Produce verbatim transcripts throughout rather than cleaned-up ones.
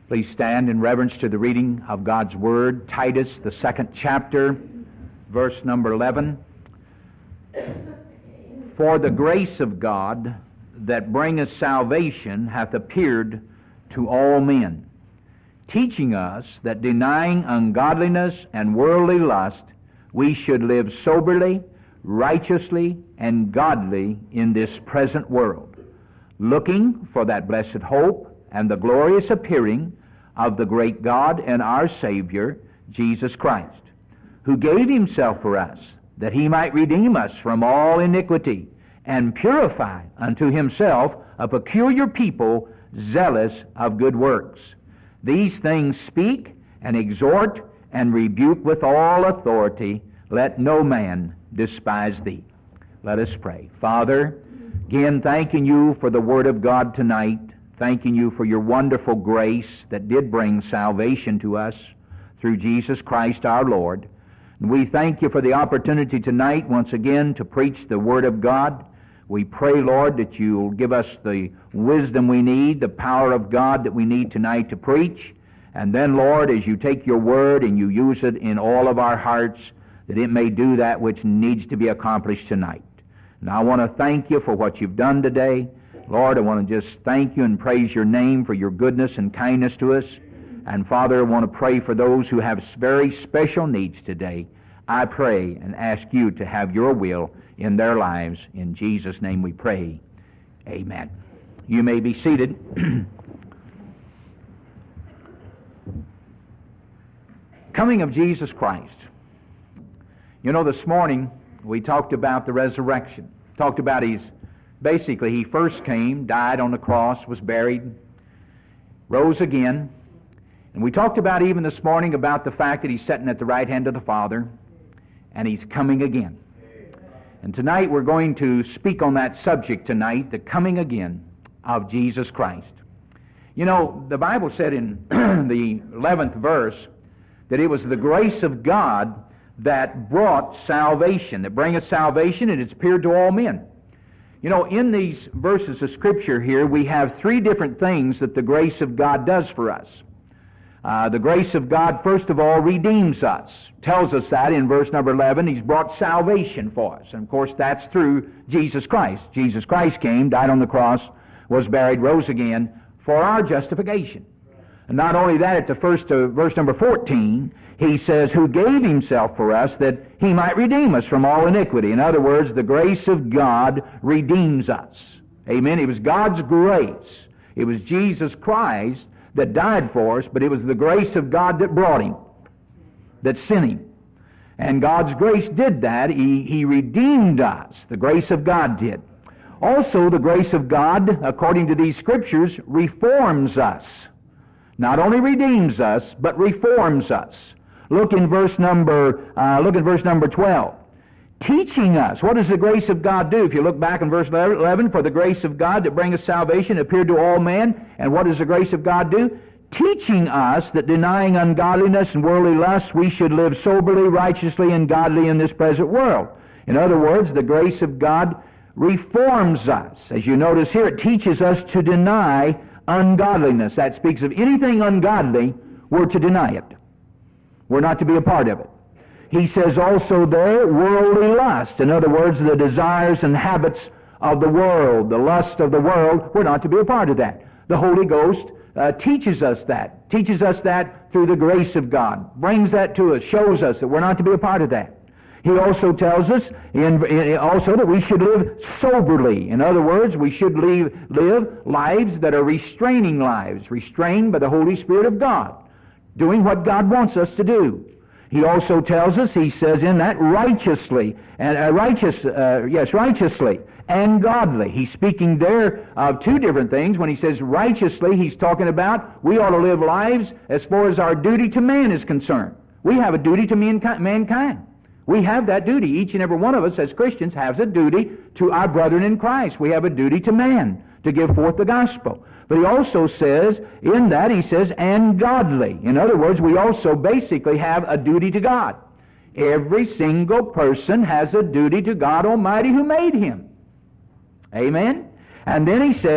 Please stand in reverence to the reading of God's Word. Titus, the second chapter, verse number eleven. For the grace of God that bringeth salvation hath appeared to all men, teaching us that denying ungodliness and worldly lust, we should live soberly, righteously, and godly in this present world, looking for that blessed hope and the glorious appearing of the great God and our Savior, Jesus Christ, who gave himself for us, that he might redeem us from all iniquity, and purify unto himself a peculiar people, zealous of good works. These things speak and exhort and rebuke with all authority. Let no man despise thee. Let us pray. Father, again thanking you for the Word of God tonight, thanking you for your wonderful grace that did bring salvation to us through Jesus Christ our Lord. And we thank you for the opportunity tonight once again to preach the Word of God. We pray, Lord, that you'll give us the wisdom we need, the power of God that we need tonight to preach. And then, Lord, as you take your Word and you use it in all of our hearts, that it may do that which needs to be accomplished tonight. And I want to thank you for what you've done today. Lord, I want to just thank you and praise your name for your goodness and kindness to us. And Father, I want to pray for those who have very special needs today. I pray and ask you to have your will in their lives. In Jesus' name we pray. Amen. You may be seated. Coming of Jesus Christ. You know, this morning we talked about the resurrection. Talked about his, basically he first came, died on the cross, was buried, rose again. And we talked about even this morning about the fact that he's sitting at the right hand of the Father, and he's coming again. And tonight we're going to speak on that subject tonight, the coming again of Jesus Christ. You know, the Bible said in the eleventh verse that it was the grace of God that brought salvation, that bringeth salvation, and it's appeared to all men. You know, in these verses of Scripture here, we have three different things that the grace of God does for us. Uh, the grace of God, first of all, redeems us. Tells us that in verse number eleven, he's brought salvation for us. And of course, that's through Jesus Christ. Jesus Christ came, died on the cross, was buried, rose again for our justification. And not only that, at the first uh, verse number fourteen, he says, who gave himself for us that he might redeem us from all iniquity. In other words, the grace of God redeems us. Amen. It was God's grace. It was Jesus Christ that died for us, but it was the grace of God that brought him, that sent him. And God's grace did that. He, he redeemed us. The grace of God did. Also, the grace of God, according to these Scriptures, reforms us. Not only redeems us, but reforms us. Look in verse number, uh, look at verse number twelve. Teaching us. What does the grace of God do? If you look back in verse eleven, for the grace of God that bringeth salvation appeared to all men. And what does the grace of God do? Teaching us that denying ungodliness and worldly lust, we should live soberly, righteously, and godly in this present world. In other words, the grace of God reforms us. As you notice here, it teaches us to deny ungodliness. That speaks of anything ungodly, we're to deny it. We're not to be a part of it. He says also there, worldly lust. In other words, the desires and habits of the world, the lust of the world, we're not to be a part of that. The Holy Ghost uh, teaches us that, teaches us that through the grace of God, brings that to us, shows us that we're not to be a part of that. He also tells us in, in, also that we should live soberly. In other words, we should live, live lives that are restraining lives, restrained by the Holy Spirit of God, doing what God wants us to do. He also tells us, he says in that, righteously, and uh, righteous, uh, yes, righteously and godly. He's speaking there of two different things. When he says righteously, he's talking about we ought to live lives as far as our duty to man is concerned. We have a duty to mankind. We have that duty. Each and every one of us as Christians has a duty to our brethren in Christ. We have a duty to man to give forth the gospel. But he also says, in that he says, and godly. In other words, we also basically have a duty to God. Every single person has a duty to God Almighty who made him. Amen? And then he says,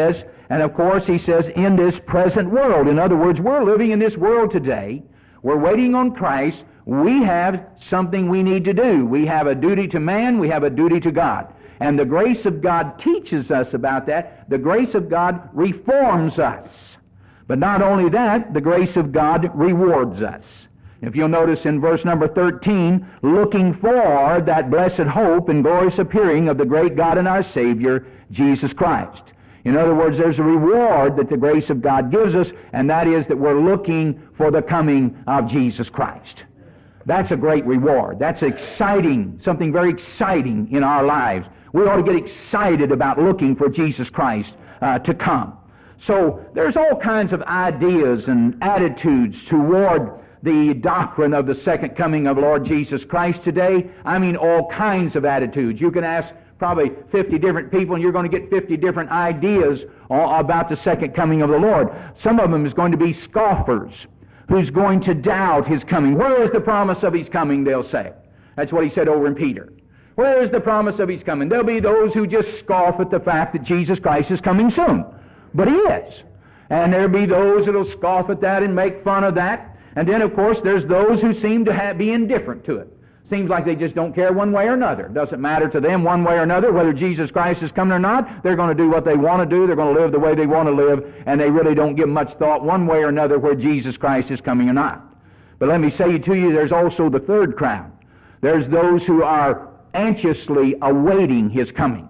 And of course, he says, in this present world. In other words, we're living in this world today. We're waiting on Christ. We have something we need to do. We have a duty to man. We have a duty to God. And the grace of God teaches us about that. The grace of God reforms us. But not only that, the grace of God rewards us. If you'll notice in verse number thirteen, looking for that blessed hope and glorious appearing of the great God and our Savior, Jesus Christ. In other words, there's a reward that the grace of God gives us, and that is that we're looking for the coming of Jesus Christ. That's a great reward. That's exciting, something very exciting in our lives. We ought to get excited about looking for Jesus Christ uh, to come. So there's all kinds of ideas and attitudes toward the doctrine of the second coming of Lord Jesus Christ today. I mean, all kinds of attitudes. You can ask probably fifty different people, and you're going to get fifty different ideas about the second coming of the Lord. Some of them is going to be scoffers who's going to doubt his coming. Where is the promise of his coming, they'll say. That's what he said over in Peter. Where is the promise of his coming? There'll be those who just scoff at the fact that Jesus Christ is coming soon. But he is. And there'll be those that'll scoff at that and make fun of that. And then, of course, there's those who seem to have, be indifferent to it. Seems like they just don't care one way or another. It doesn't matter to them one way or another whether Jesus Christ is coming or not. They're going to do what they want to do. They're going to live the way they want to live, and they really don't give much thought one way or another where Jesus Christ is coming or not. But let me say to you, there's also the third crowd. There's those who are anxiously awaiting his coming,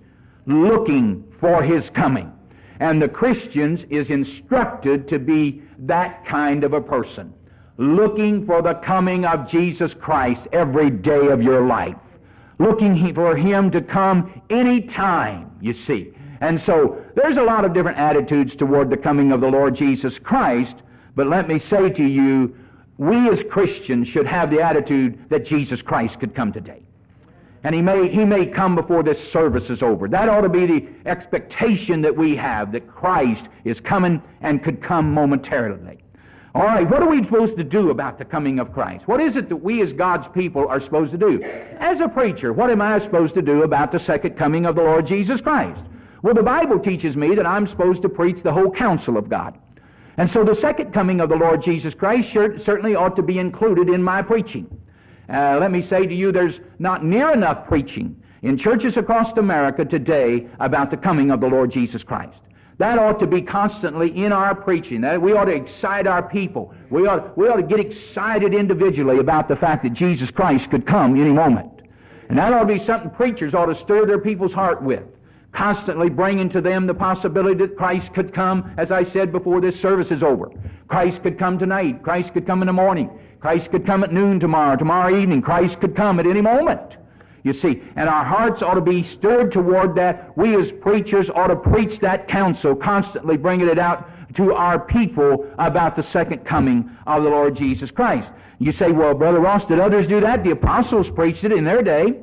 looking for his coming. And the Christians is instructed to be that kind of a person, looking for the coming of Jesus Christ every day of your life, looking for him to come any time, you see. And so there's a lot of different attitudes toward the coming of the Lord Jesus Christ, but let me say to you, we as Christians should have the attitude that Jesus Christ could come today. And he may, he may come before this service is over. That ought to be the expectation that we have, that Christ is coming and could come momentarily. All right, what are we supposed to do about the coming of Christ? What is it that we as God's people are supposed to do? As a preacher, what am I supposed to do about the second coming of the Lord Jesus Christ? Well, the Bible teaches me that I'm supposed to preach the whole counsel of God. And so the second coming of the Lord Jesus Christ sure, certainly ought to be included in my preaching. Uh, let me say to you, there's not near enough preaching in churches across America today about the coming of the Lord Jesus Christ. That ought to be constantly in our preaching. That we ought to excite our people. We ought, we ought to get excited individually about the fact that Jesus Christ could come any moment. And that ought to be something preachers ought to stir their people's heart with, constantly bringing to them the possibility that Christ could come, as I said before this service is over. Christ could come tonight. Christ could come in the morning. Christ could come at noon tomorrow, tomorrow evening. Christ could come at any moment, you see. And our hearts ought to be stirred toward that. We as preachers ought to preach that counsel, constantly bringing it out to our people about the second coming of the Lord Jesus Christ. You say, well, Brother Ross, did others do that? The apostles preached it in their day.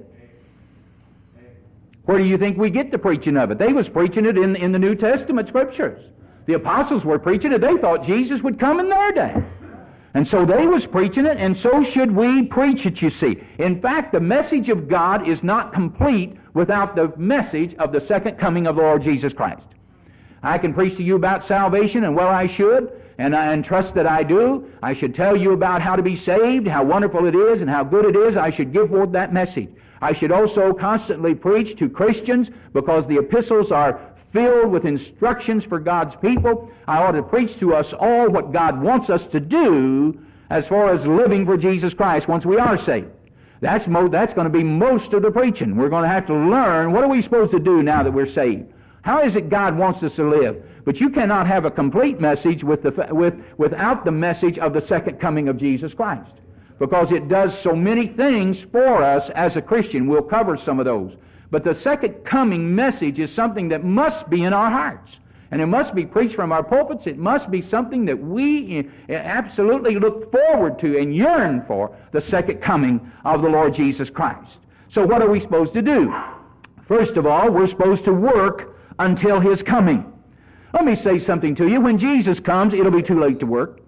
Where do you think we get the preaching of it? They was preaching it in, in the New Testament Scriptures. The apostles were preaching it. They thought Jesus would come in their day. And so they was preaching it, and so should we preach it, you see. In fact, the message of God is not complete without the message of the second coming of the Lord Jesus Christ. I can preach to you about salvation, and well, I should, and I and trust that I do. I should tell you about how to be saved, how wonderful it is, and how good it is. I should give forth that message. I should also constantly preach to Christians, because the epistles are filled with instructions for God's people. I ought to preach to us all what God wants us to do as far as living for Jesus Christ once we are saved. That's, mo- that's going to be most of the preaching. We're going to have to learn, what are we supposed to do now that we're saved? How is it God wants us to live? But you cannot have a complete message with the, with, without the message of the second coming of Jesus Christ, because it does so many things for us as a Christian. We'll cover some of those. But the second coming message is something that must be in our hearts. And it must be preached from our pulpits. It must be something that we absolutely look forward to and yearn for, the second coming of the Lord Jesus Christ. So what are we supposed to do? First of all, we're supposed to work until his coming. Let me say something to you. When Jesus comes, it'll be too late to work.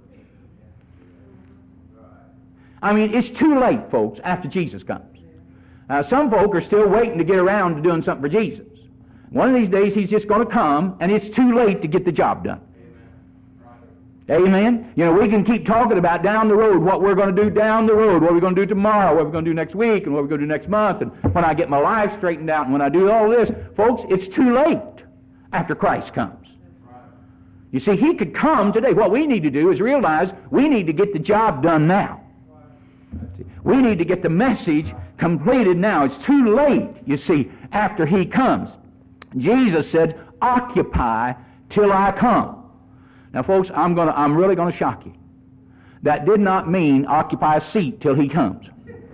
I mean, it's too late, folks, after Jesus comes. Uh, some folk are still waiting to get around to doing something for Jesus. One of these days He's just going to come, and it's too late to get the job done. Amen. You know, we can keep talking about down the road, what we're going to do down the road, what we're going to do tomorrow, what we're going to do next week, and what we're going to do next month, and when I get my life straightened out, and when I do all this. Folks, it's too late after Christ comes. You see, He could come today. What we need to do is realize we need to get the job done now. We need to get the message completed now. It's too late, you see, after He comes. Jesus said, occupy till I come. Now, folks, I'm gonna, I'm really going to shock you. That did not mean occupy a seat till He comes.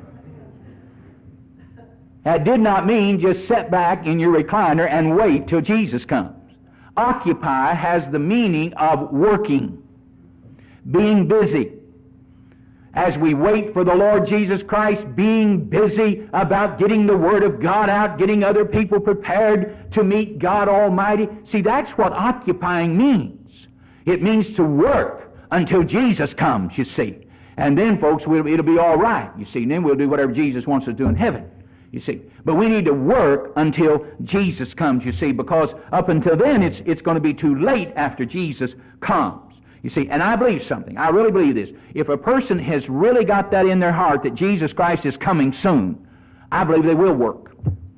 That did not mean just sit back in your recliner and wait till Jesus comes. Occupy has the meaning of working, being busy. As we wait for the Lord Jesus Christ, being busy about getting the Word of God out, getting other people prepared to meet God Almighty. See, that's what occupying means. It means to work until Jesus comes, you see. And then, folks, we'll, it'll be all right, you see. And then we'll do whatever Jesus wants us to do in heaven, you see. But we need to work until Jesus comes, you see, because up until then, it's, it's going to be too late after Jesus comes, you see. And I believe something. I really believe this. If a person has really got that in their heart that Jesus Christ is coming soon, I believe they will work.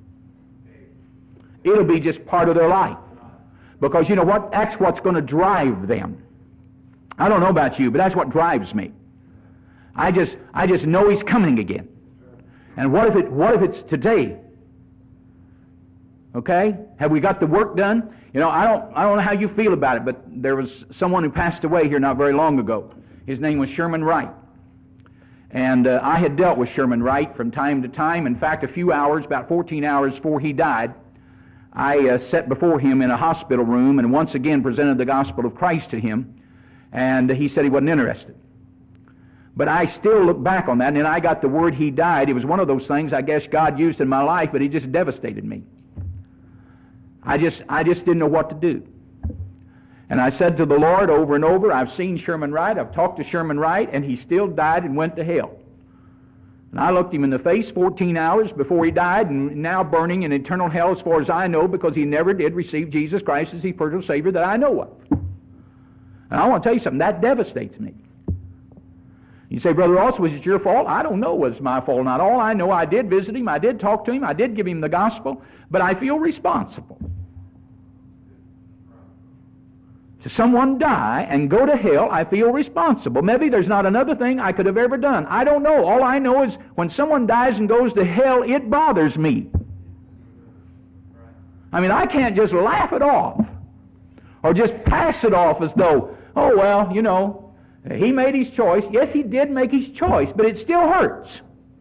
It'll be just part of their life. Because you know what? That's what's going to drive them. I don't know about you, but that's what drives me. I just I just know He's coming again. And what if it what if it's today? Okay? Have we got the work done? You know, I don't I don't know how you feel about it, but there was someone who passed away here not very long ago. His name was Sherman Wright. And uh, I had dealt with Sherman Wright from time to time. In fact, a few hours, about fourteen hours before he died, I uh, sat before him in a hospital room and once again presented the gospel of Christ to him, and uh, he said he wasn't interested. But I still look back on that, and then I got the word he died. It was one of those things I guess God used in my life, but it just devastated me. I just, I just didn't know what to do. And I said to the Lord over and over, I've seen Sherman Wright, I've talked to Sherman Wright, and he still died and went to hell. And I looked him in the face fourteen hours before he died, and now burning in eternal hell as far as I know, because he never did receive Jesus Christ as his personal Savior that I know of. And I want to tell you something, that devastates me. You say, Brother Ross, was it your fault? I don't know it was my fault. Not all I know, I did visit him, I did talk to him, I did give him the gospel, but I feel responsible. To someone die and go to hell, I feel responsible. Maybe there's not another thing I could have ever done. I don't know. All I know is when someone dies and goes to hell, it bothers me. I mean, I can't just laugh it off or just pass it off as though, oh, well, you know, he made his choice. Yes, he did make his choice, but it still hurts.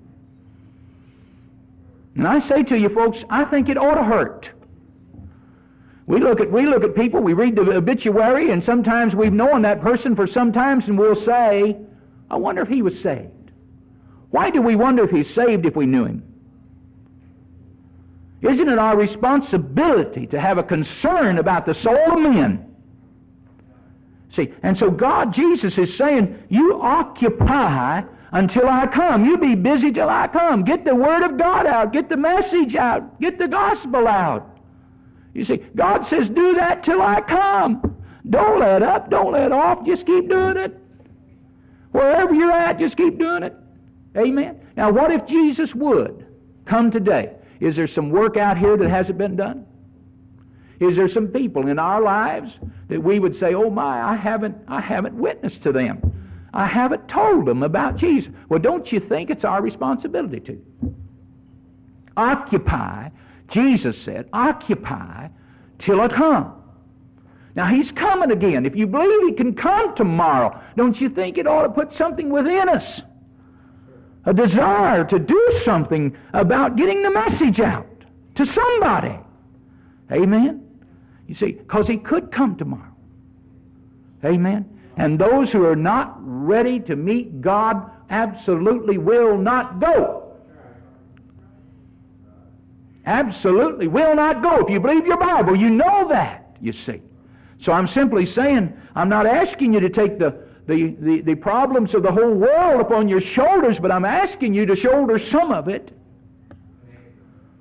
And I say to you folks, I think it ought to hurt. We look at we look at people, we read the obituary, and sometimes we've known that person for some time, and we'll say, I wonder if he was saved. Why do we wonder if he's saved if we knew him? Isn't it our responsibility to have a concern about the soul of men? See, and so God, Jesus is saying, you occupy until I come. You be busy till I come. Get the Word of God out. Get the message out. Get the gospel out. You see, God says, do that till I come. Don't let up, don't let off, just keep doing it. Wherever you're at, just keep doing it. Amen. Now, what if Jesus would come today? Is there some work out here that hasn't been done? Is there some people in our lives that we would say, oh my, I haven't, I haven't witnessed to them. I haven't told them about Jesus. Well, don't you think it's our responsibility to? Occupy. Jesus said, occupy till I come. Now, he's coming again. If you believe he can come tomorrow, don't you think it ought to put something within us? A desire to do something about getting the message out to somebody. Amen? You see, because he could come tomorrow. Amen? And those who are not ready to meet God absolutely will not go. Absolutely will not go. If you believe your Bible, you know that, you see. So I'm simply saying, I'm not asking you to take the, the, the, the problems of the whole world upon your shoulders, but I'm asking you to shoulder some of it.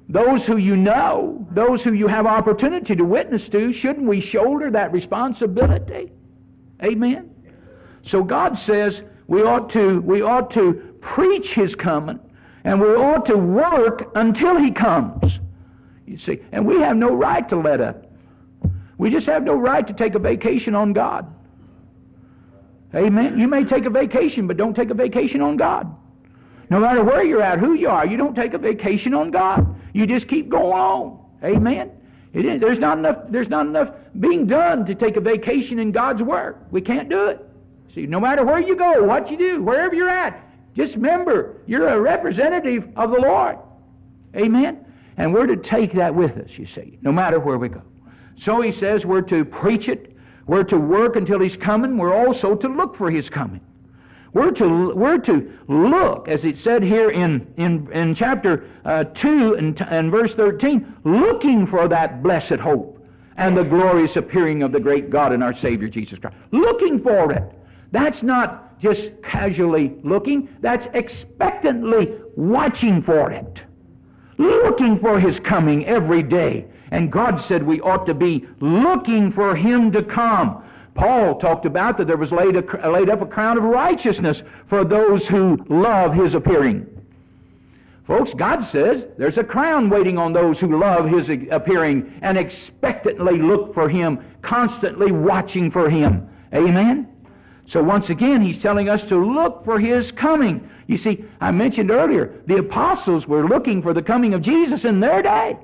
those who you know, those who you have opportunity to witness to, shouldn't we shoulder that responsibility? Amen? So God says we ought to, we ought to preach His coming, and we ought to work until He comes. You see, and we have no right to let up. We just have no right to take a vacation on God. Amen? You may take a vacation, but don't take a vacation on God. No matter where you're at, who you are, you don't take a vacation on God. You just keep going on. Amen? It is, there's not enough, there's not enough being done to take a vacation in God's work. We can't do it. See, no matter where you go, what you do, wherever you're at, just remember, you're a representative of the Lord. Amen? And we're to take that with us, you see, no matter where we go. So he says we're to preach it. We're to work until He's coming. We're also to look for His coming. We're to, we're to look, as it said here in, in, in chapter uh, two and, and verse thirteen, looking for that blessed hope and the glorious appearing of the great God and our Savior Jesus Christ. Looking for it. That's not just casually looking. That's expectantly watching for it. Looking for His coming every day. And God said we ought to be looking for Him to come. Paul talked about that there was laid, a, laid up a crown of righteousness for those who love His appearing. Folks, God says there's a crown waiting on those who love His appearing and expectantly look for Him, constantly watching for Him. Amen? So once again, He's telling us to look for His coming. You see, I mentioned earlier, the apostles were looking for the coming of Jesus in their day.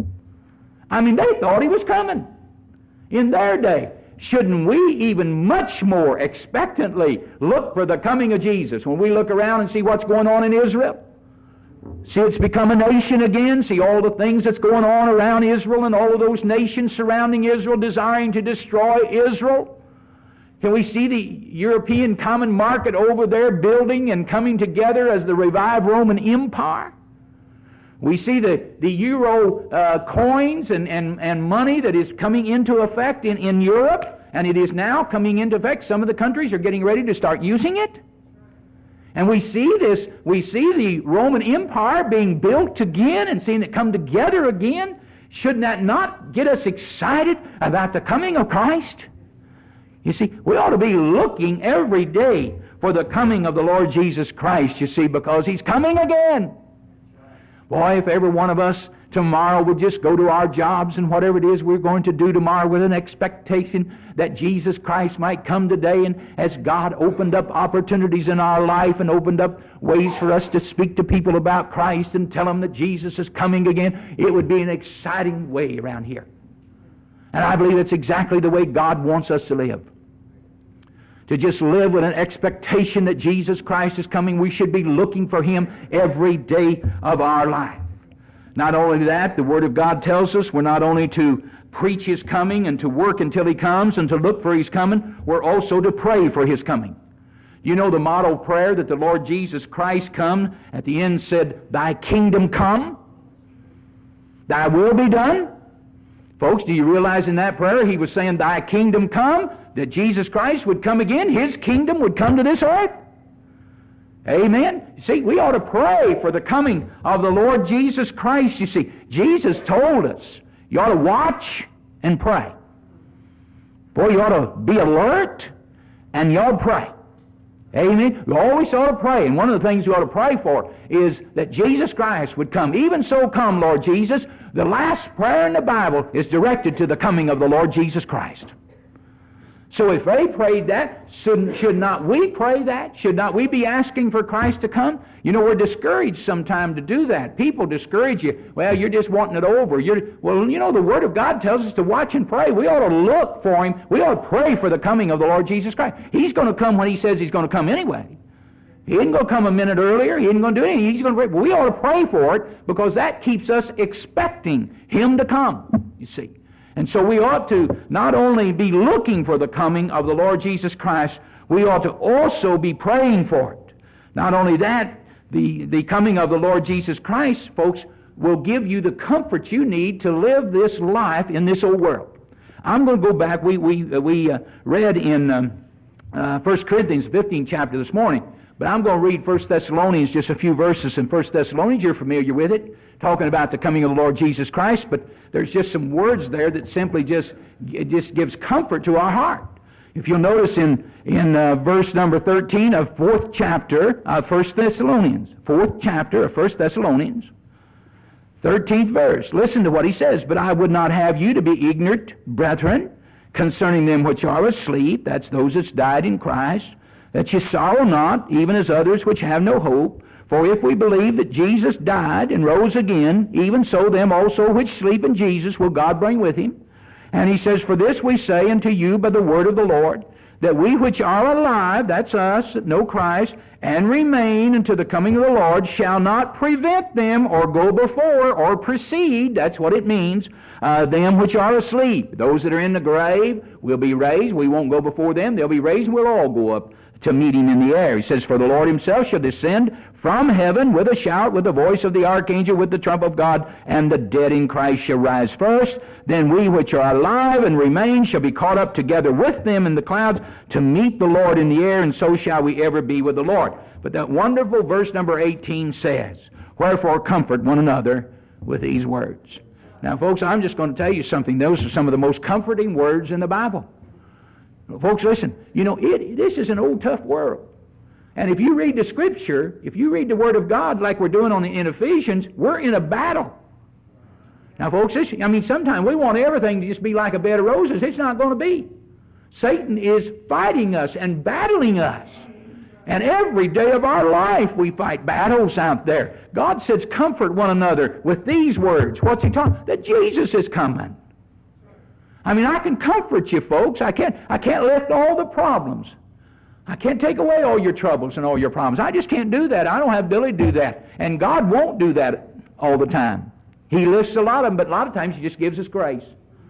I mean, they thought He was coming in their day. Shouldn't we even much more expectantly look for the coming of Jesus when we look around and see what's going on in Israel? See, it's become a nation again. See all the things that's going on around Israel and all of those nations surrounding Israel desiring to destroy Israel. Can we see the European common market over there building and coming together as the revived Roman Empire? We see the, the euro uh, coins and, and, and money that is coming into effect in, in Europe, and it is now coming into effect. Some of the countries are getting ready to start using it. And we see this, we see the Roman Empire being built again and seeing it come together again. Shouldn't that not get us excited about the coming of Christ? You see, we ought to be looking every day for the coming of the Lord Jesus Christ, you see, because He's coming again. Boy, if every one of us tomorrow would just go to our jobs and whatever it is we're going to do tomorrow with an expectation that Jesus Christ might come today, and as God opened up opportunities in our life and opened up ways for us to speak to people about Christ and tell them that Jesus is coming again, it would be an exciting way around here. And I believe it's exactly the way God wants us to live. To just live with an expectation that Jesus Christ is coming. We should be looking for Him every day of our life. Not only that, the Word of God tells us we're not only to preach His coming and to work until He comes and to look for His coming, we're also to pray for His coming. You know the model prayer that the Lord Jesus Christ come at the end said, "Thy kingdom come, Thy will be done." Folks, do you realize in that prayer He was saying, "Thy kingdom come," that Jesus Christ would come again, His kingdom would come to this earth. Amen? You see, we ought to pray for the coming of the Lord Jesus Christ. You see, Jesus told us you ought to watch and pray. Boy, you ought to be alert and you ought to pray. Amen? You always ought to pray. And one of the things you ought to pray for is that Jesus Christ would come. Even so come, Lord Jesus. The last prayer in the Bible is directed to the coming of the Lord Jesus Christ. So if they prayed that, should, should not we pray that? Should not we be asking for Christ to come? You know, we're discouraged sometimes to do that. People discourage you. Well, you're just wanting it over. You're, well, you know, the Word of God tells us to watch and pray. We ought to look for Him. We ought to pray for the coming of the Lord Jesus Christ. He's going to come when He says He's going to come anyway. He isn't going to come a minute earlier. He isn't going to do anything. He's going to pray. But we ought to pray for it because that keeps us expecting Him to come, you see. And so we ought to not only be looking for the coming of the Lord Jesus Christ, we ought to also be praying for it. Not only that, the, the coming of the Lord Jesus Christ, folks, will give you the comfort you need to live this life in this old world. I'm going to go back. We, we, we uh, read in um, uh, First Corinthians fifteenth chapter this morning, but I'm going to read First Thessalonians, just a few verses in First Thessalonians. You're familiar with it. talking about the coming of the Lord Jesus Christ, but there's just some words there that simply just, it just gives comfort to our heart. If you'll notice in, in uh, verse number thirteen of fourth chapter of First Thessalonians, fourth chapter of First Thessalonians, thirteenth verse, listen to what he says. But I would not have you to be ignorant, brethren, concerning them which are asleep, that's those that died in Christ, that ye sorrow not, even as others which have no hope. For if we believe that Jesus died and rose again, even so them also which sleep in Jesus will God bring with him. And he says, for this we say unto you by the word of the Lord, that we which are alive, that's us, that know Christ, and remain unto the coming of the Lord, shall not prevent them or go before or precede, that's what it means, uh, them which are asleep. Those that are in the grave will be raised. We won't go before them. They'll be raised, and we'll all go up to meet him in the air. He says, for the Lord himself shall descend from heaven with a shout, with the voice of the archangel, with the trump of God, and the dead in Christ shall rise first. Then we which are alive and remain shall be caught up together with them in the clouds to meet the Lord in the air, and so shall we ever be with the Lord. But that wonderful verse number eighteen says, wherefore comfort one another with these words. Now, folks, I'm just going to tell you something. Those are some of the most comforting words in the Bible. Folks, listen, you know, it, this is an old, tough world. And if you read the Scripture, if you read the Word of God like we're doing on the, in Ephesians, we're in a battle. Now, folks, this, I mean, sometimes we want everything to just be like a bed of roses. It's not going to be. Satan is fighting us and battling us. And every day of our life we fight battles out there. God says, comfort one another with these words. What's he talking? That Jesus is coming. I mean, I can comfort you, folks. I can't, I can't lift all the problems. I can't take away all your troubles and all your problems. I just can't do that. I don't have the ability to do that. And God won't do that all the time. He lifts a lot of them, but a lot of times he just gives us grace.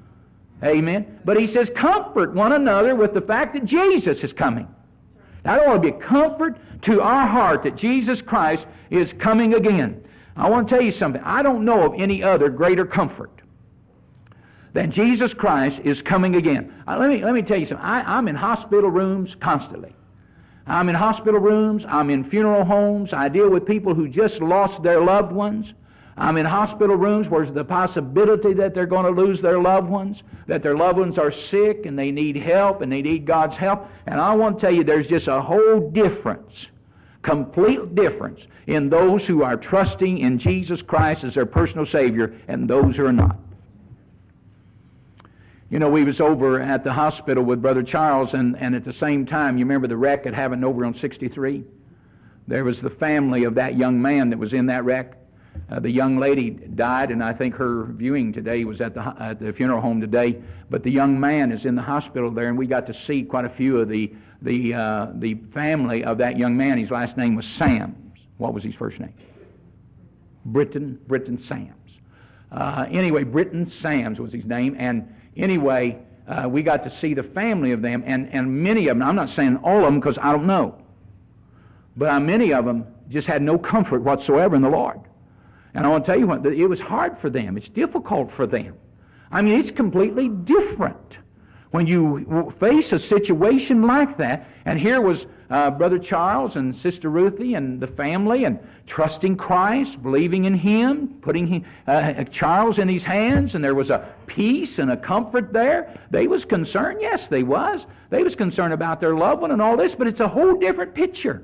Amen. But he says, comfort one another with the fact that Jesus is coming. That ought to be a comfort to our heart that Jesus Christ is coming again. I want to tell you something. I don't know of any other greater comfort than Jesus Christ is coming again. Uh, let me let me tell you something. I, I'm in hospital rooms constantly. I'm in hospital rooms. I'm in funeral homes. I deal with people who just lost their loved ones. I'm in hospital rooms where there's the possibility that they're going to lose their loved ones, that their loved ones are sick and they need help and they need God's help. And I want to tell you, there's just a whole difference, complete difference in those who are trusting in Jesus Christ as their personal Savior and those who are not. You know, we was over at the hospital with Brother Charles, and, and at the same time, you remember the wreck that happened over on sixty-three? There was the family of that young man that was in that wreck. Uh, the young lady died, and I think her viewing today was at the at the funeral home today. But the young man is in the hospital there, and we got to see quite a few of the the uh, the family of that young man. His last name was Sams. What was his first name? Britton Britton Sams. Uh, anyway, Britton Sams was his name, and anyway, uh, we got to see the family of them, and and many of them. I'm not saying all of them because I don't know, but uh, many of them just had no comfort whatsoever in the Lord. And I want to tell you what, it was hard for them. It's difficult for them. I mean, it's completely different when you face a situation like that. And here was uh, Brother Charles and Sister Ruthie and the family, and trusting Christ, believing in Him, putting him, uh, Charles in His hands, and there was a peace and a comfort there. They was concerned. Yes, they was. They was concerned about their loved one and all this, but it's a whole different picture.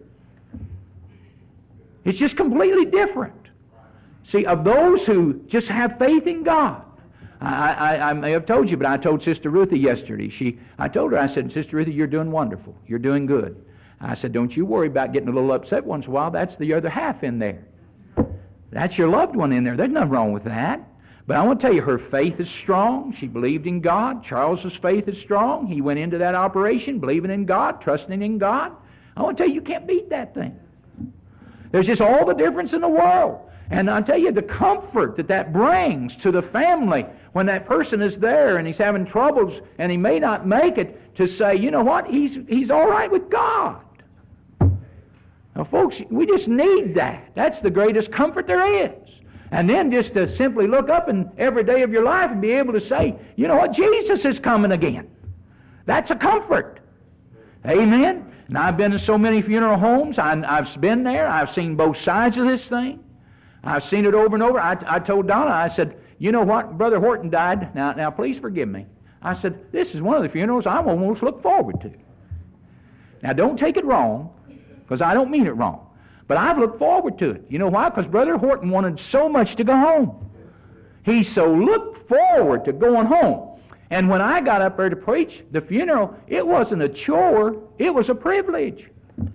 It's just completely different. See, of those who just have faith in God. I, I, I may have told you, but I told Sister Ruthie yesterday. She, I told her, I said, Sister Ruthie, you're doing wonderful. You're doing good. I said, don't you worry about getting a little upset once in a while. That's the other half in there. That's your loved one in there. There's nothing wrong with that. But I want to tell you, her faith is strong. She believed in God. Charles's faith is strong. He went into that operation believing in God, trusting in God. I want to tell you, you can't beat that thing. There's just all the difference in the world. And I tell you, the comfort that that brings to the family when that person is there and he's having troubles and he may not make it, to say, you know what, he's he's all right with God. Now, folks, we just need that. That's the greatest comfort there is. And then just to simply look up in every day of your life and be able to say, you know what, Jesus is coming again. That's a comfort. Amen? And I've been in so many funeral homes. I, I've been there. I've seen both sides of this thing. I've seen it over and over. I, I told Donna, I said, you know what? Brother Horton died. Now, now, please forgive me. I said, this is one of the funerals I almost look forward to. Now, don't take it wrong, because I don't mean it wrong. But I've looked forward to it. You know why? Because Brother Horton wanted so much to go home. He so looked forward to going home. And when I got up there to preach the funeral, it wasn't a chore. It was a privilege.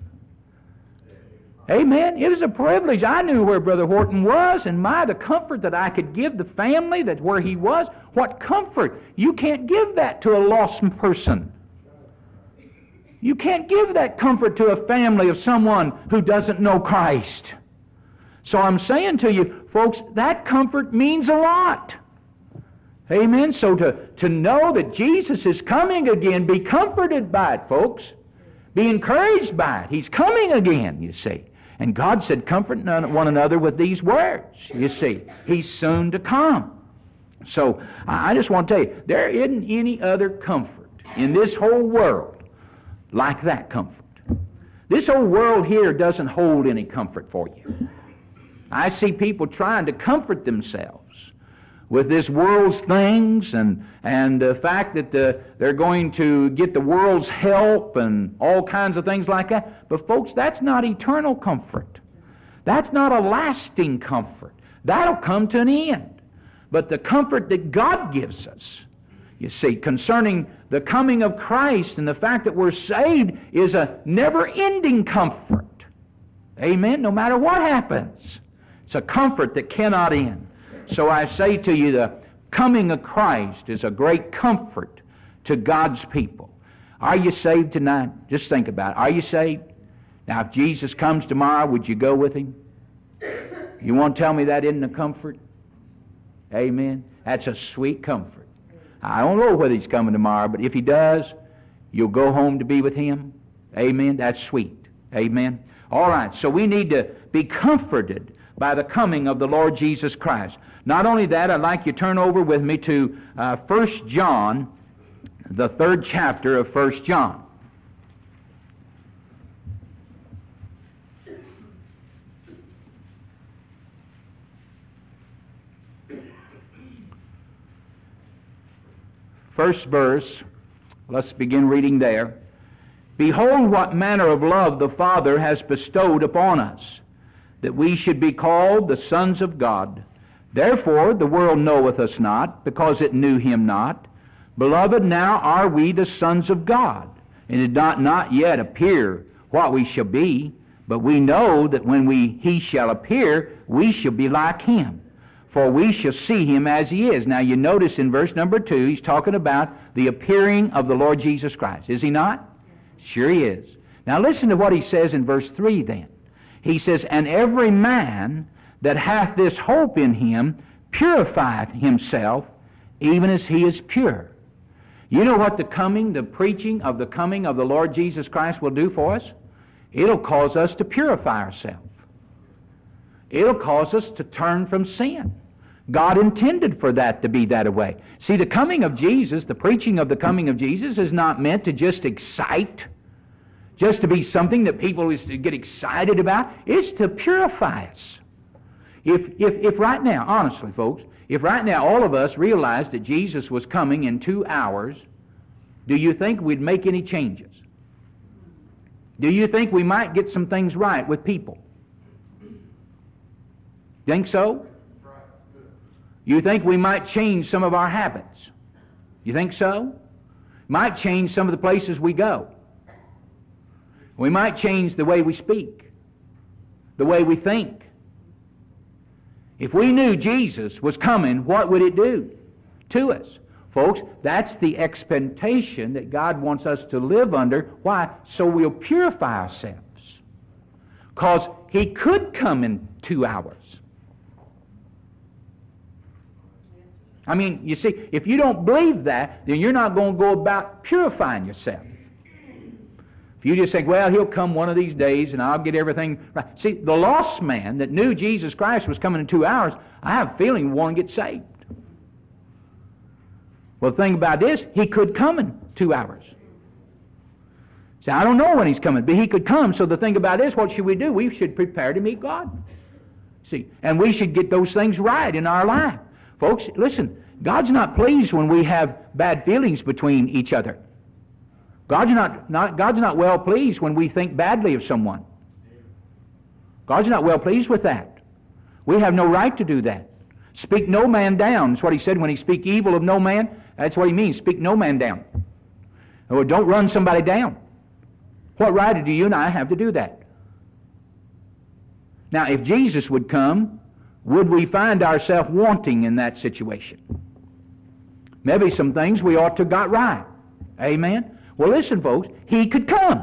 Amen. It was a privilege. I knew where Brother Horton was, and my, the comfort that I could give the family, that where he was, what comfort. You can't give that to a lost person. You can't give that comfort to a family of someone who doesn't know Christ. So I'm saying to you, folks, that comfort means a lot. Amen. So to, to know that Jesus is coming again, be comforted by it, folks. Be encouraged by it. He's coming again, you see. And God said, comfort one another with these words, you see. He's soon to come. So I just want to tell you, there isn't any other comfort in this whole world like that comfort. This whole world here doesn't hold any comfort for you. I see people trying to comfort themselves with this world's things and and the fact that the, they're going to get the world's help and all kinds of things like that. But folks, that's not eternal comfort. That's not a lasting comfort. That'll come to an end. But the comfort that God gives us, you see, concerning the coming of Christ and the fact that we're saved is a never-ending comfort. Amen? No matter what happens. It's a comfort that cannot end. So I say to you, the coming of Christ is a great comfort to God's people. Are you saved tonight? Just think about it. Are you saved? Now, if Jesus comes tomorrow, would you go with Him? You want to tell me that isn't a comfort? Amen. That's a sweet comfort. I don't know whether He's coming tomorrow, but if He does, you'll go home to be with Him. Amen. That's sweet. Amen. All right, so we need to be comforted by the coming of the Lord Jesus Christ. Not only that, I'd like you to turn over with me to uh, First John, the third chapter of First John. First verse, let's begin reading there. Behold, what manner of love the Father has bestowed upon us, that we should be called the sons of God. Therefore the world knoweth us not, because it knew Him not. Beloved, now are we the sons of God, and it did not, not yet appear what we shall be, but we know that when we He shall appear, we shall be like Him, for we shall see Him as He is. Now you notice in verse number two, he's talking about the appearing of the Lord Jesus Christ. Is he not? Sure he is. Now listen to what he says in verse three then. He says, and every man that hath this hope in Him purifieth himself, even as he is pure. You know what the coming, the preaching of the coming of the Lord Jesus Christ will do for us? It'll cause us to purify ourselves. It'll cause us to turn from sin. God intended for that to be that way. See, the coming of Jesus, the preaching of the coming of Jesus is not meant to just excite, just to be something that people is to get excited about. It's to purify us. If, if, if right now, honestly, folks, if right now all of us realized that Jesus was coming in two hours, do you think we'd make any changes? Do you think we might get some things right with people? Think so? You think we might change some of our habits? You think so? Might change some of the places we go. We might change the way we speak, the way we think. If we knew Jesus was coming, what would it do to us? Folks, that's the expectation that God wants us to live under. Why? So we'll purify ourselves. Because He could come in two hours. I mean, you see, if you don't believe that, then you're not going to go about purifying yourself. If you just think, well, He'll come one of these days and I'll get everything right. See, the lost man that knew Jesus Christ was coming in two hours, I have a feeling will want to get saved. Well, the thing about this, He could come in two hours. See, I don't know when He's coming, but He could come. So the thing about this, what should we do? We should prepare to meet God. See, and we should get those things right in our life. Folks, listen, God's not pleased when we have bad feelings between each other. God's not, not, God's not well pleased when we think badly of someone. God's not well pleased with that. We have no right to do that. Speak no man down. That's what he said when he speak evil of no man. That's what he means. Speak no man down. Or don't run somebody down. What right do you and I have to do that? Now, if Jesus would come, would we find ourselves wanting in that situation? Maybe some things we ought to have got right. Amen? Well, listen, folks, He could come.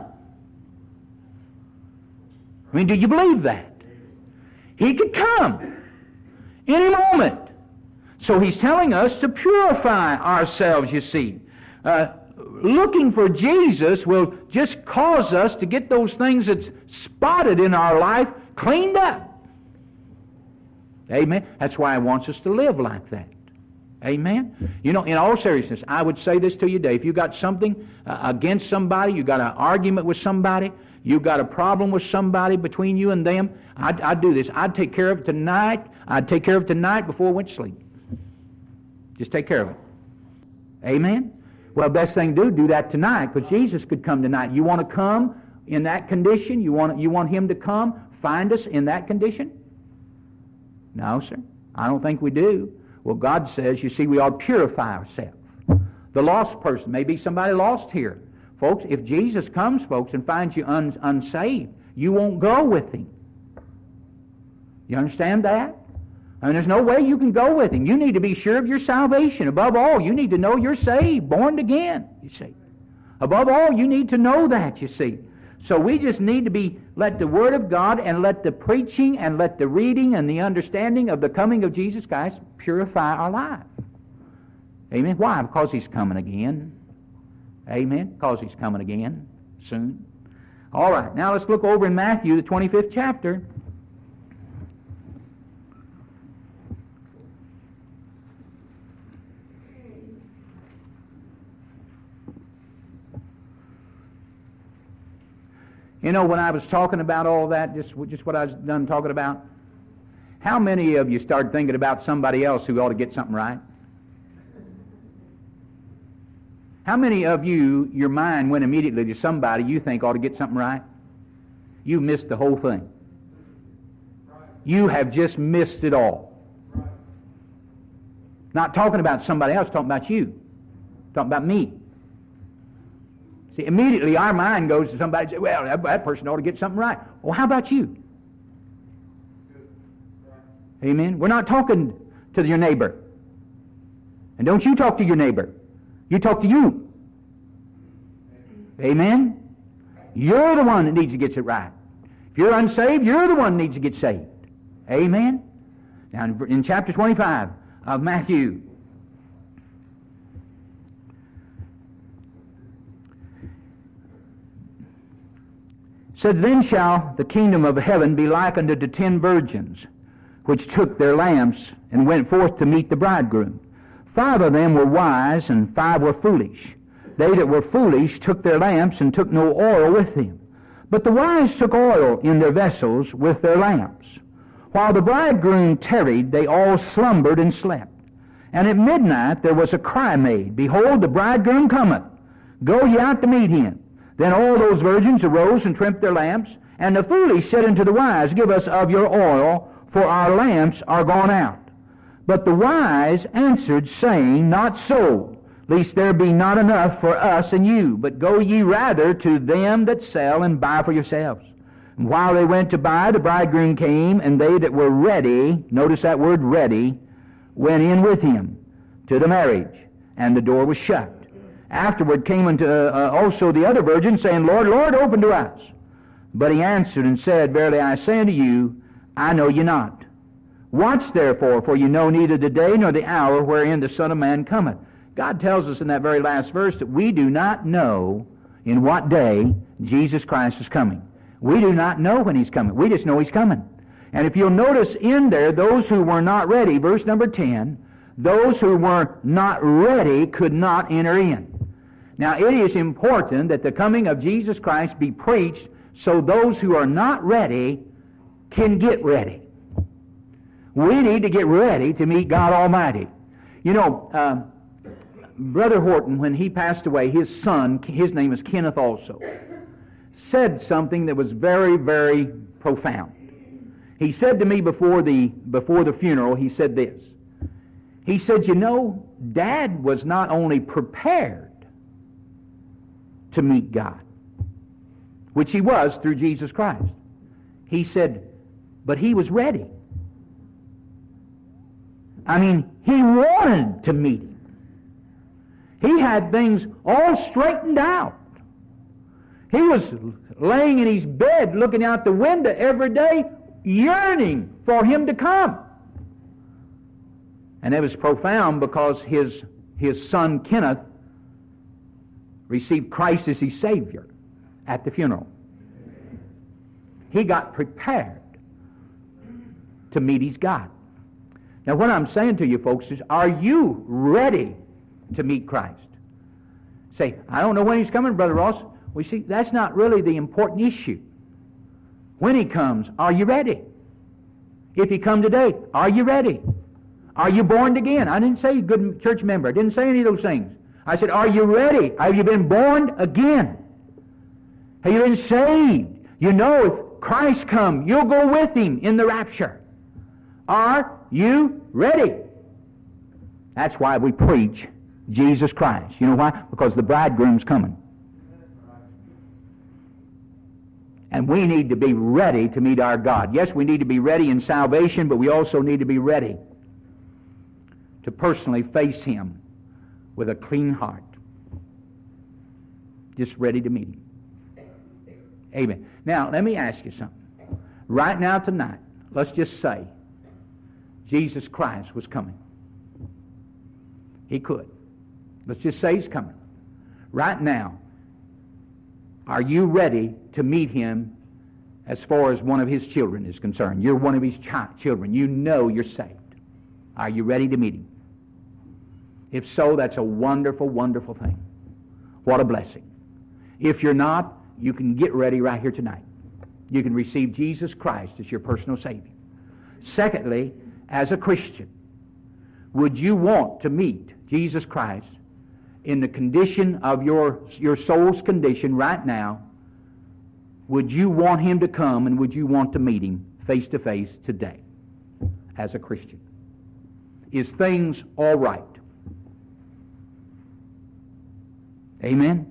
I mean, do you believe that? He could come any moment. So He's telling us to purify ourselves, you see. Uh, looking for Jesus will just cause us to get those things that's spotted in our life cleaned up. Amen? That's why He wants us to live like that. Amen? You know, in all seriousness, I would say this to you today. If you got something uh, against somebody, you got an argument with somebody, you got a problem with somebody between you and them, I'd, I'd do this. I'd take care of it tonight. I'd take care of it tonight before I went to sleep. Just take care of it. Amen? Well, best thing to do, do that tonight, because Jesus could come tonight. You want to come in that condition? You want, you want Him to come, find us in that condition? No, sir. I don't think we do. Well, God says, you see, we ought to purify ourselves. The lost person, maybe somebody lost here. Folks, if Jesus comes, folks, and finds you un- unsaved, you won't go with Him. You understand that? I mean, there's no way you can go with Him. You need to be sure of your salvation. Above all, you need to know you're saved, born again, you see. Above all, you need to know that, you see. So we just need to be, let the Word of God and let the preaching and let the reading and the understanding of the coming of Jesus Christ purify our life. Amen? Why? Because He's coming again. Amen? Because He's coming again soon. All right, now let's look over in Matthew, the twenty-fifth chapter. You know, when I was talking about all that, just, just what I was done talking about, how many of you started thinking about somebody else who ought to get something right? How many of you, your mind went immediately to somebody you think ought to get something right? You missed the whole thing. You have just missed it all. Not talking about somebody else, talking about you. Talking about me. See, immediately our mind goes to somebody and says, well, that, that person ought to get something right. Well, how about you? Amen? We're not talking to your neighbor. And don't you talk to your neighbor. You talk to you. Amen? You're the one that needs to get it right. If you're unsaved, you're the one that needs to get saved. Amen? Now, in, in chapter twenty-five of Matthew, said, then shall the kingdom of heaven be likened unto ten virgins, which took their lamps and went forth to meet the bridegroom. Five of them were wise, and five were foolish. They that were foolish took their lamps, and took no oil with them. But the wise took oil in their vessels with their lamps. While the bridegroom tarried, they all slumbered and slept. And at midnight there was a cry made, Behold, the bridegroom cometh. Go ye out to meet him. Then all those virgins arose and trimmed their lamps. And the foolish said unto the wise, Give us of your oil, for our lamps are gone out. But the wise answered, saying, Not so, lest there be not enough for us and you, but go ye rather to them that sell, and buy for yourselves. And while they went to buy, the bridegroom came, and they that were ready, notice that word ready, went in with him to the marriage, and the door was shut. Afterward came unto uh, also the other virgins, saying, Lord, Lord, open to us. But he answered and said, Verily I say unto you, I know you not. Watch therefore, for you know neither the day nor the hour wherein the Son of Man cometh. God tells us in that very last verse that we do not know in what day Jesus Christ is coming. We do not know when He's coming. We just know He's coming. And if you'll notice in there, those who were not ready, verse number ten, those who were not ready could not enter in. Now, it is important that the coming of Jesus Christ be preached so those who are not ready can get ready. We need to get ready to meet God Almighty. You know, uh, Brother Horton, when he passed away, his son, his name is Kenneth also, said something that was very, very profound. He said to me before the, before the funeral, he said this. He said, you know, Dad was not only prepared to meet God, which he was through Jesus Christ. He said, but he was ready. I mean, he wanted to meet him. He had things all straightened out. He was laying in his bed looking out the window every day, yearning for him to come. And it was profound because his, his son Kenneth received Christ as his Savior at the funeral. He got prepared to meet his God. Now what I'm saying to you folks is, are you ready to meet Christ? Say, I don't know when he's coming, Brother Ross. We see, that's not really the important issue. When he comes, are you ready? If he come today, are you ready? Are you born again? I didn't say good church member. I didn't say any of those things. I said, are you ready? Have you been born again? Have you been saved? You know, if Christ come, you'll go with him in the rapture. Are you ready? That's why we preach Jesus Christ. You know why? Because the bridegroom's coming. And we need to be ready to meet our God. Yes, we need to be ready in salvation, but we also need to be ready to personally face him with a clean heart. Just ready to meet him. Amen. Now, let me ask you something. Right now, tonight, let's just say Jesus Christ was coming. He could. Let's just say he's coming. Right now, are you ready to meet him as far as one of his children is concerned? You're one of his chi- children. You know you're saved. Are you ready to meet him? If so, that's a wonderful, wonderful thing. What a blessing. If you're not, you can get ready right here tonight. You can receive Jesus Christ as your personal Savior. Secondly, as a Christian, would you want to meet Jesus Christ in the condition of your, your soul's condition right now? Would you want him to come, and would you want to meet him face to face today as a Christian? Is things all right? Amen?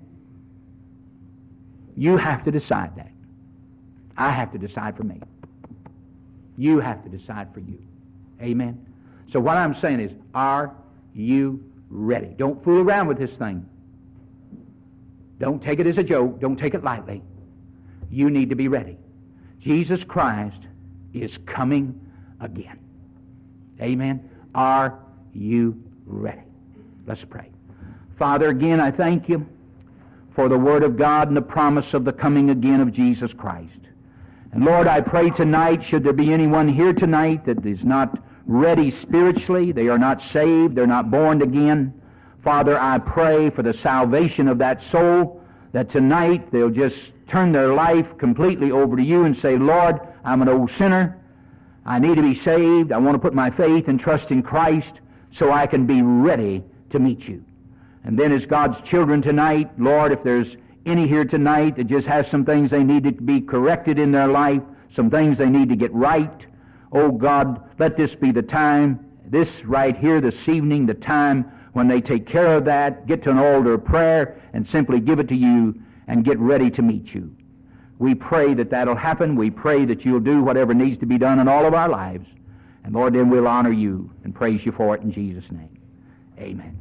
You have to decide that. I have to decide for me. You have to decide for you. Amen? So what I'm saying is, are you ready? Don't fool around with this thing. Don't take it as a joke. Don't take it lightly. You need to be ready. Jesus Christ is coming again. Amen? Are you ready? Let's pray. Father, again, I thank you for the Word of God and the promise of the coming again of Jesus Christ. And Lord, I pray tonight, should there be anyone here tonight that is not ready spiritually, they are not saved, they're not born again, Father, I pray for the salvation of that soul, that tonight they'll just turn their life completely over to you and say, Lord, I'm an old sinner. I need to be saved. I want to put my faith and trust in Christ so I can be ready to meet you. And then as God's children tonight, Lord, if there's any here tonight that just has some things they need to be corrected in their life, some things they need to get right, oh God, let this be the time, this right here this evening, the time when they take care of that, get to an altar of prayer, and simply give it to you and get ready to meet you. We pray that that'll happen. We pray that you'll do whatever needs to be done in all of our lives. And Lord, then we'll honor you and praise you for it in Jesus' name. Amen.